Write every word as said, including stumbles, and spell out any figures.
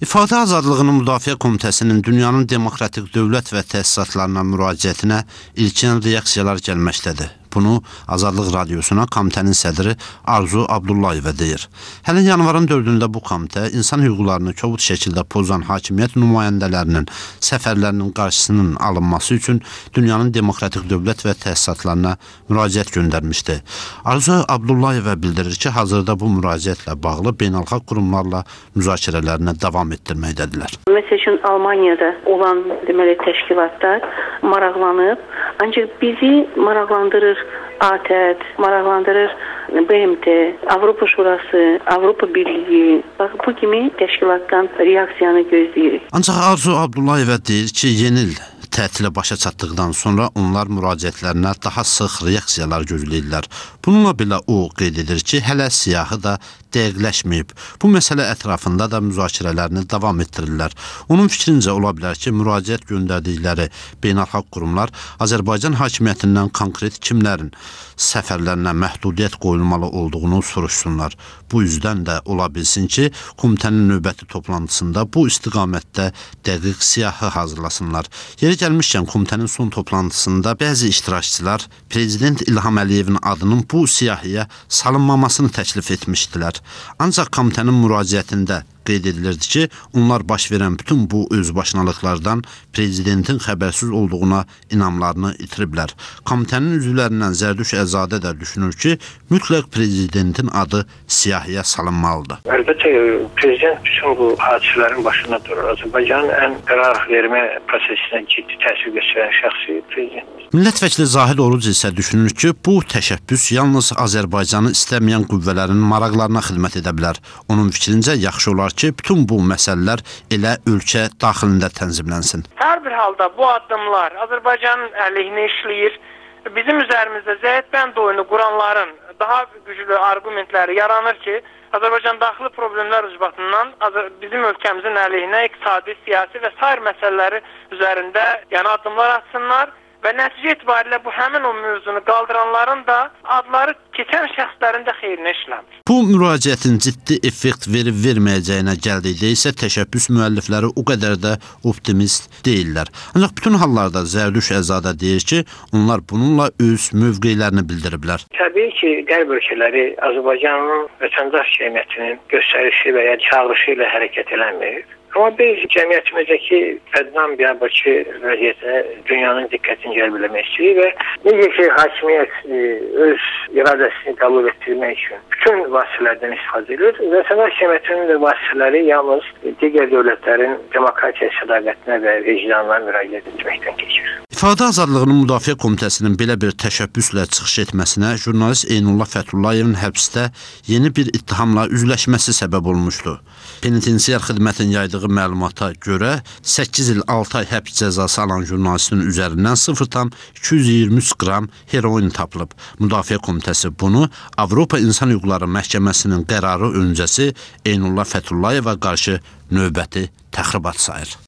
İfadə azadlığının Müdafiə Komitəsinin dünyanın demokratik dövlət və təsisatlarına müraciətinə ilkin reaksiyalar gəlməkdədir. Bunu Azadlıq Radiosuna komitənin sədri Arzu Abdullayeva deyir. Hələ yanvarın dördündə bu komitə insan hüquqlarını kobud şəkildə pozan hakimiyyət nümayəndələrinin səfərlərinin qarşısının alınması üçün dünyanın demokratik dövlət və təsisatlarına müraciət göndərmişdi. Arzu Abdullayeva bildirir ki, hazırda bu müraciətlə bağlı beynəlxalq qurumlarla müzakirələrinə davam etdirməkdədirlər. Məsəl üçün Almaniyada olan deməli təşkilatlar maraqlanıb, ancaq bizi maraqlandırır A T E D, maraqlandırır B M T, Avropa Şurası, Avropa Birliyi, bax bu kimi təşkilatdan reaksiyanı gözləyirik. Ancaq Arzu Abdullayeva deyir ki, yeni il tətili başa çatdıqdan sonra onlar müraciətlərinə daha sıx reaksiyalar gözləyirlər. Bununla belə o qeyd edir ki, hələ siyahı da dəqiqləşməyib. Bu məsələ ətrafında da müzakirələrini davam etdirirlər. Onun fikrincə ola bilər ki, müraciət göndərdikləri beynəlxalq qurumlar Azərbaycan hakimiyyətindən konkret kimlərin səfərlərinə məhdudiyyət qoyulmalı olduğunu soruşsunlar. Bu yüzdən də ola bilsin ki, komitənin növbəti toplantısında bu istiqamətdə dəqiq siyahı hazırlasınlar. Yeri gəlmişkən, komitənin son toplantısında bəzi iştirakçılar Prezident İlham Əliyevin adının bu siyahıya salınmamasını təklif etmişdilər. Ancaq komitənin müraciətində qeyd edilirdi ki, onlar baş verən bütün bu özbaşınalıqlardan prezidentin xəbərsiz olduğuna inamlarını itiriblər. Komitənin üzvlərindən Zərdüş Əzadə də düşünür ki, mütləq prezidentin adı siyahıya salınmalıdır. Əlbəttə, prezident bütün bu hadisələrin başında durur. Azərbaycanın ən qərar vermə prosesinə ciddi təsir göstərən şəxsi prezident. Millət vəkili Zahid Oruc isə düşünür ki, bu təşəbbüs yalnız Azərbaycanı istəməyən qüvvələrin maraqlarına xidmət edə bilər. Onun fikrincə yaxşı olar ki, bütün bu məsələlər elə ölkə daxilində tənzimlənsin. Hər bir halda bu addımlar Azərbaycanın əleyhinə işləyir. Bizim üzərimizdə zəif bənd oyunu quranların daha güclü argumentləri yaranır ki, Azərbaycan daxili problemlər ucbatından bizim ölkəmizin əleyhinə iqtisadi, siyasi və sair məsələləri üzərində yəni addımlar atsınlar. Və nəticə etibarilə bu həmin o mövzunu qaldıranların da adları keçən şəxslərin də xeyrinə işləmir. Bu müraciətin ciddi effekt verib verməyəcəyinə gəldikdə isə təşəbbüs müəllifləri o qədər də optimist deyirlər. Ancaq bütün hallarda Zərdüş Əzadə deyir ki, onlar bununla öz mövqeylərini bildiriblər. Təbii ki, qərb ölkələri Azərbaycanın vətəndaş cəmiyyətinin göstərişi və ya çağırışı ilə hərəkət eləmir. Amma biz cəmiyyətimizdəki bədnam biabırçı vəziyyətinə dünyanın diqqətini cəlb eləmək istəyir və necə ki, hakimiyyət öz iradəsini qəbul etdirmək üçün bütün vasitələrdən istifadə edir. Vətəndaş cəmiyyətinin də vasitələri yalnız digər dövlətlərin demokratiya sədaqətinə və vicdanına müraciət etməkdən keçir. İfadə azadlığının Müdafiə Komitəsinin belə bir təşəbbüslə çıxış etməsinə jurnalist Eynullah Fətullayevin həbsdə yeni bir ittihamla üzləşməsi səbəb olmuşdu. Penitensiar xidmətin yaydığı məlumata görə səkkiz il altı ay həbs cəzası alan jurnalistin üzərindən sıfır tam iki yüz iyirmi üç qram heroin tapılıb. Müdafiə Komitəsi bunu Avropa İnsan Hüquqları Məhkəməsinin qərarı öncəsi Eynullah Fətullayeva qarşı növbəti təxribat sayır.